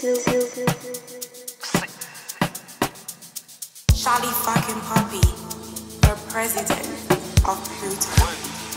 Charlie fucking Poppy, the president of Pluto.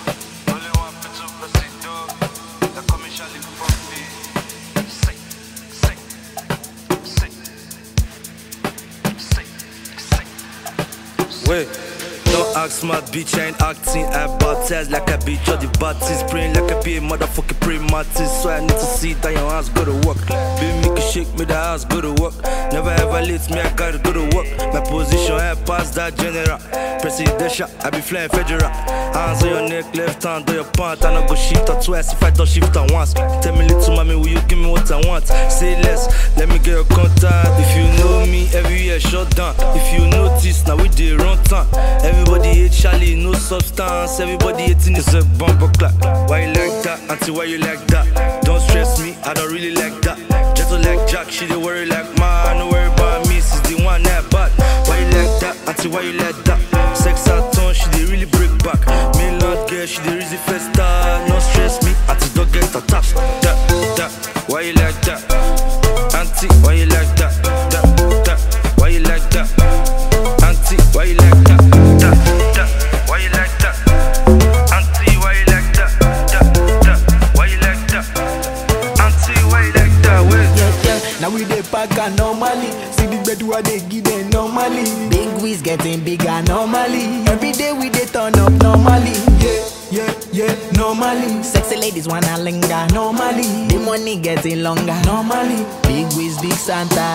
Wait, don't act smart, bitch, I ain't acting. I baptized like I be Jody Baptist, praying like I be a motherfucking pray mantis. So I need to see that your ass go to work. Baby, make a shake, me the ass go to work. Never ever let me, I gotta go to work. My position, I pass that general. Presidential, I be flying federal. Hands on your neck, left hand on your pant. I not go shift her twice if I don't shift her once. Tell me little mommy, will you give me what I want? Say less, let me get your contact. If you know me, every year shut down. If you notice, now we did run time. Everybody hate Charlie, no substance. Everybody hating is a bumper clap. Why you like that? Auntie, why you like that? Don't stress me, I don't really like that. Just like Jack, she dey worry like man. No worry about me, she's the one that bad. Why you like that? Auntie, why you like that? Sex at tone, she dey really break back. Mainland girl, she dey really festa. No stress me, auntie don't get attached. That, why you like that? Auntie, why you like that? That, why you like that? Auntie, why you like that? That, why you like that? Auntie, why you like that? That, why you like that? Auntie, why you like that? Yeah. Now we dey pack and normally. See the bed where they give them normally. Big wiz getting bigger normally. Every day we dey turn up normally. Yeah, normally. Sexy ladies wanna linger normally. The money getting longer normally. Big wiz, big Santa.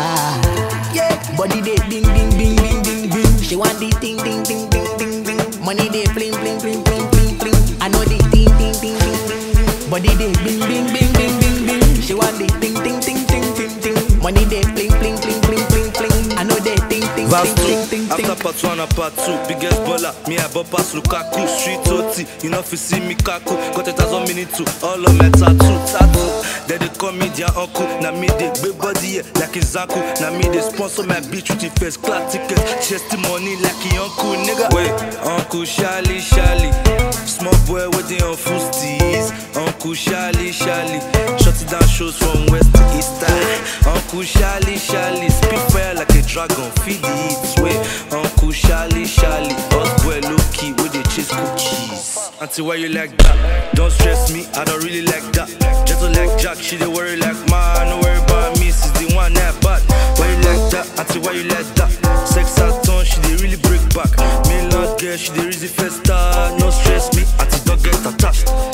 Yeah, body dey ding ding ding ding ding ding. She want the ding ding ding ding ding ding. Money dey bling bling bling bling bling bling. I know the ding ding ding ding ding. Body dey bing bing bing bing bing bing. She want the ding ding ding ding ding ding. Money dey bling bling bling bling bling bling. I know they ding ding ding ding ding. After part 1 and part 2, biggest baller, me I bump pass Lukaku. Street OT, you know if you see me kaku. Got it as 1 minute to all of my tattoo. Then they call me their uncle. Now me they big body yeah, like Izaku. Now me they sponsor my bitch with the first class ticket. Chesty money like a uncle nigga. Wait, Uncle Charlie. Small boy waiting on full steez. Uncle Charlie. Shut it down shows from west to east side. Uncle Charlie. Spit fire like a dragon, feed the heat. Wait, Uncle Charlie. Us boy low key with the cheese cookies. Auntie, why you like that? Don't stress me, I don't really like that. Just like Jack, she dey worry like man. No worry about me, she's the one that bad. Why you like that? Auntie, why you like that? Sex at tone, she dey really break back. Mainland girl, she dey really festa. No stress me, auntie don't get attached.